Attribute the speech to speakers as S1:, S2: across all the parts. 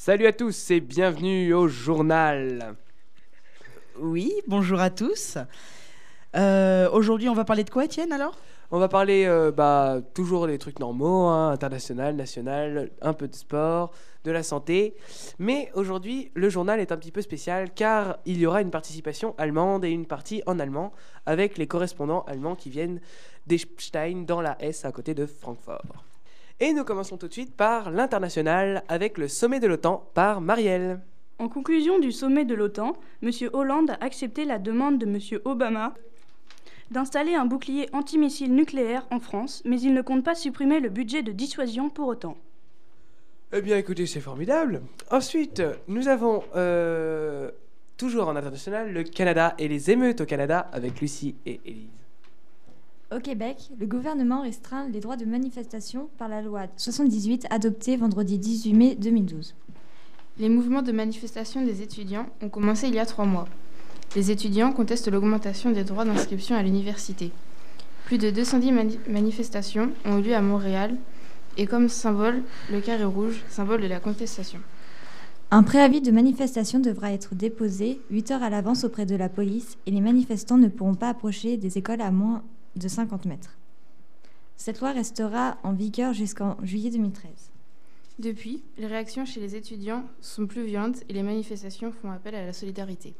S1: Salut à tous et bienvenue au journal.
S2: Oui, bonjour à tous. Aujourd'hui, on va parler de quoi, Étienne, alors?
S1: On va parler toujours des trucs normaux, international, national, un peu de sport, de la santé. Mais aujourd'hui, le journal est un petit peu spécial car il y aura une participation allemande et une partie en allemand avec les correspondants allemands qui viennent d'Epstein dans la Hesse à côté de Francfort. Et nous commençons tout de suite par l'international avec le sommet de l'OTAN par Marielle.
S3: En conclusion du sommet de l'OTAN, M. Hollande a accepté la demande de M. Obama d'installer un bouclier antimissile nucléaire en France, mais il ne compte pas supprimer le budget de dissuasion pour autant.
S1: Eh bien écoutez, c'est formidable. Ensuite, nous avons toujours en international le Canada et les émeutes au Canada avec Lucie et Élise.
S4: Au Québec, le gouvernement restreint les droits de manifestation par la loi 78 adoptée vendredi 18 mai 2012.
S5: Les mouvements de manifestation des étudiants ont commencé il y a 3 mois. Les étudiants contestent l'augmentation des droits d'inscription à l'université. Plus de 210 manifestations ont eu lieu à Montréal et comme symbole, le carré rouge, symbole de la contestation.
S4: Un préavis de manifestation devra être déposé 8 heures à l'avance auprès de la police et les manifestants ne pourront pas approcher des écoles à moins de 50 mètres. Cette loi restera en vigueur jusqu'en juillet 2013.
S5: Depuis, les réactions chez les étudiants sont plus violentes et les manifestations font appel à la solidarité.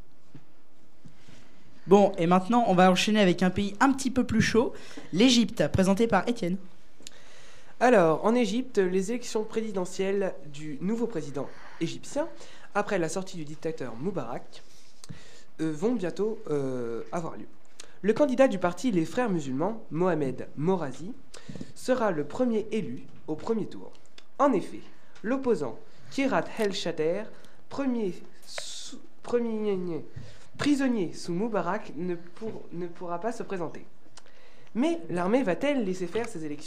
S2: Bon, et maintenant, on va enchaîner avec un pays un petit peu plus chaud, l'Égypte, présenté par Étienne.
S1: Alors, en Égypte, les élections présidentielles du nouveau président égyptien, après la sortie du dictateur Moubarak, vont bientôt avoir lieu. Le candidat du parti Les Frères musulmans, Mohamed Morrazi, sera le premier élu au premier tour. En effet, l'opposant Kirat El-Shater, prisonnier sous Moubarak, ne pourra pas se présenter. Mais l'armée va-t-elle laisser faire ces élections ?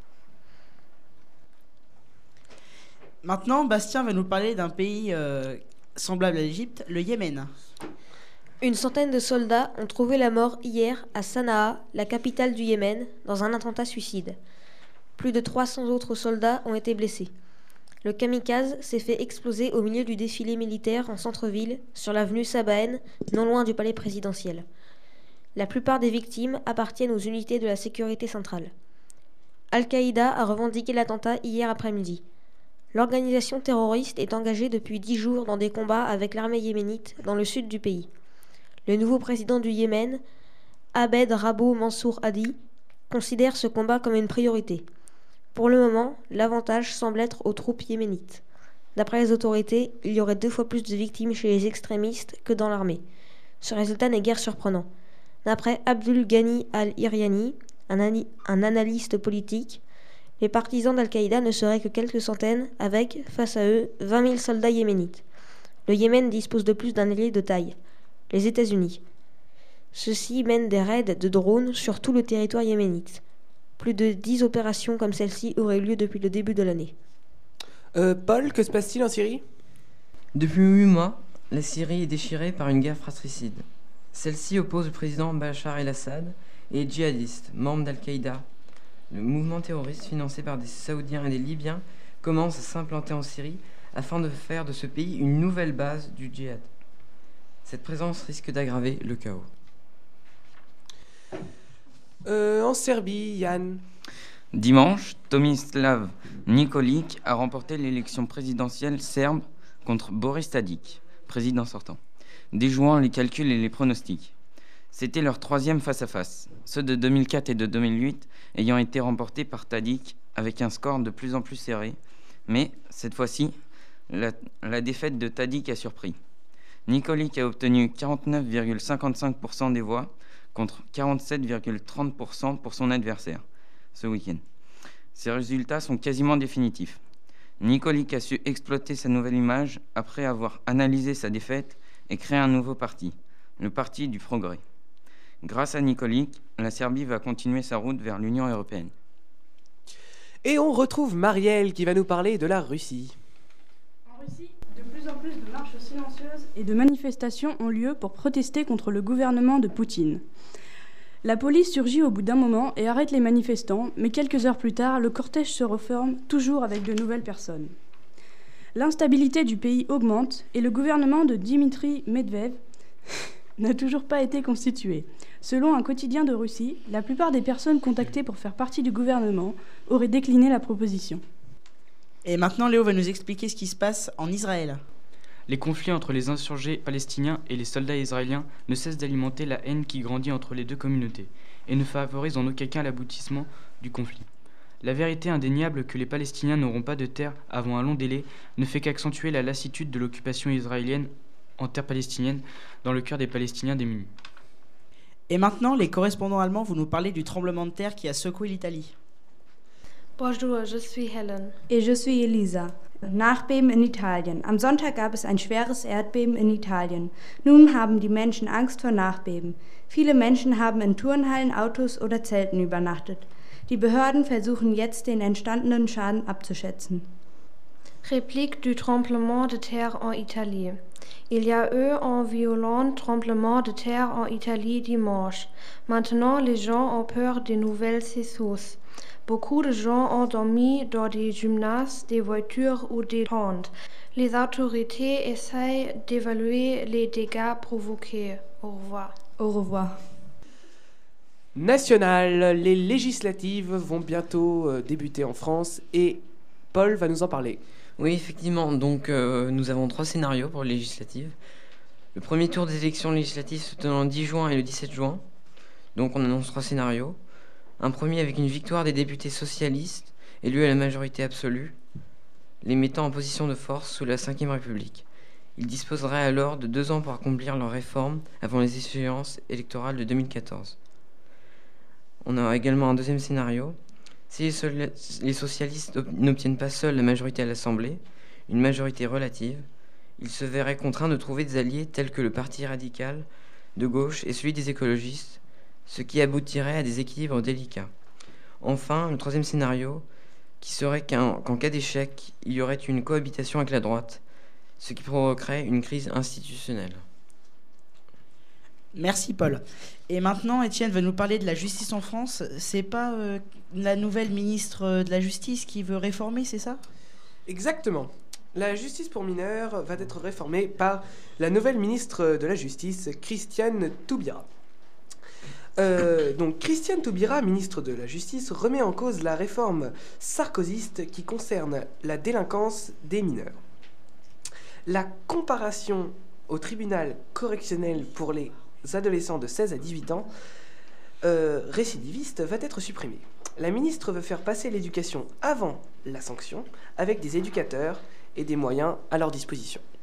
S2: Maintenant, Bastien va nous parler d'un pays semblable à l'Égypte, le Yémen.
S6: Une centaine de soldats ont trouvé la mort hier à Sanaa, la capitale du Yémen, dans un attentat suicide. Plus de 300 autres soldats ont été blessés. Le kamikaze s'est fait exploser au milieu du défilé militaire en centre-ville, sur l'avenue Sabaen, non loin du palais présidentiel. La plupart des victimes appartiennent aux unités de la sécurité centrale. Al-Qaïda a revendiqué l'attentat hier après-midi. L'organisation terroriste est engagée depuis 10 jours dans des combats avec l'armée yéménite dans le sud du pays. Le nouveau président du Yémen, Abed Rabo Mansour Hadi, considère ce combat comme une priorité. Pour le moment, l'avantage semble être aux troupes yéménites. D'après les autorités, il y aurait 2 fois plus de victimes chez les extrémistes que dans l'armée. Ce résultat n'est guère surprenant. D'après Abdul Ghani al-Iryani, un analyste politique, les partisans d'Al-Qaïda ne seraient que quelques centaines, avec, face à eux, 20 000 soldats yéménites. Le Yémen dispose de plus d'un allié de taille, les États-Unis. Ceux-ci mènent des raids de drones sur tout le territoire yéménite. Plus de 10 opérations comme celle-ci auraient eu lieu depuis le début de l'année.
S1: Paul, que se passe-t-il en Syrie ?
S7: Depuis 8 mois, la Syrie est déchirée par une guerre fratricide. Celle-ci oppose le président Bachar el-Assad et les djihadistes, membres d'Al-Qaïda. Le mouvement terroriste financé par des Saoudiens et des Libyens commence à s'implanter en Syrie afin de faire de ce pays une nouvelle base du djihad. Cette présence risque d'aggraver le chaos.
S1: En Serbie, Yann.
S8: Dimanche, Tomislav Nikolić a remporté l'élection présidentielle serbe contre Boris Tadić, président sortant, déjouant les calculs et les pronostics. C'était leur 3e face-à-face, ceux de 2004 et de 2008 ayant été remportés par Tadić avec un score de plus en plus serré. Mais, cette fois-ci, la défaite de Tadić a surpris. Nikolić a obtenu 49,55% des voix contre 47,30% pour son adversaire ce week-end. Ces résultats sont quasiment définitifs. Nikolić a su exploiter sa nouvelle image après avoir analysé sa défaite et créé un nouveau parti, le Parti du Progrès. Grâce à Nikolić, la Serbie va continuer sa route vers l'Union européenne.
S1: Et on retrouve Marielle qui va nous parler de la Russie.
S3: En Russie, de plus en plus de marches silencieuses et de manifestations ont lieu pour protester contre le gouvernement de Poutine. La police surgit au bout d'un moment et arrête les manifestants, mais quelques heures plus tard, le cortège se reforme, toujours avec de nouvelles personnes. L'instabilité du pays augmente et le gouvernement de Dimitri Medvedev n'a toujours pas été constitué. Selon un quotidien de Russie, la plupart des personnes contactées pour faire partie du gouvernement auraient décliné la proposition.
S2: Et maintenant, Léo va nous expliquer ce qui se passe en Israël.
S9: Les conflits entre les insurgés palestiniens et les soldats israéliens ne cessent d'alimenter la haine qui grandit entre les deux communautés et ne favorisent en aucun cas l'aboutissement du conflit. La vérité indéniable que les Palestiniens n'auront pas de terre avant un long délai ne fait qu'accentuer la lassitude de l'occupation israélienne en terre palestinienne dans le cœur des Palestiniens démunis.
S2: Et maintenant, les correspondants allemands vont nous parler du tremblement de terre qui a secoué l'Italie.
S10: Bonjour, je suis Helen.
S11: Et je suis Elisa. Nachbeben in Italien. Am Sonntag gab es ein schweres Erdbeben in Italien. Nun haben die Menschen Angst vor Nachbeben. Viele Menschen haben in Turnhallen, Autos oder Zelten übernachtet. Die Behörden versuchen jetzt, den entstandenen Schaden abzuschätzen.
S10: Réplique du tremblement de terre en Italie. Il y a eu un violent tremblement de terre en Italie dimanche. Maintenant, les gens ont peur des nouvelles secousses. Beaucoup de gens ont dormi dans des gymnases, des voitures ou des tentes. Les autorités essayent d'évaluer les dégâts provoqués. Au revoir.
S11: Au revoir.
S1: National, les législatives vont bientôt débuter en France et Paul va nous en parler.
S7: Oui, effectivement. Donc, nous avons 3 scénarios pour les législatives. Le premier tour des élections législatives se tenant le 10 juin et le 17 juin. Donc, on annonce 3 scénarios. Un premier avec une victoire des députés socialistes, élus à la majorité absolue, les mettant en position de force sous la Ve République. Ils disposeraient alors de 2 ans pour accomplir leurs réformes avant les échéances électorales de 2014. On a également un deuxième scénario. Si les socialistes n'obtiennent pas seuls la majorité à l'Assemblée, une majorité relative, ils se verraient contraints de trouver des alliés tels que le Parti radical de gauche et celui des écologistes, ce qui aboutirait à des équilibres délicats. Enfin, le troisième scénario, qui serait qu'en cas d'échec, il y aurait une cohabitation avec la droite, ce qui provoquerait une crise institutionnelle.
S2: Merci Paul. Et maintenant, Étienne va nous parler de la justice en France. C'est pas la nouvelle ministre de la Justice qui veut réformer, c'est ça ?
S1: Exactement. La justice pour mineurs va être réformée par la nouvelle ministre de la Justice, Christiane Taubira. Donc Christiane Taubira, ministre de la Justice, remet en cause la réforme sarkozyste qui concerne la délinquance des mineurs. La comparation au tribunal correctionnel pour les adolescents de 16 à 18 ans récidivistes va être supprimée. La ministre veut faire passer l'éducation avant la sanction avec des éducateurs et des moyens à leur disposition.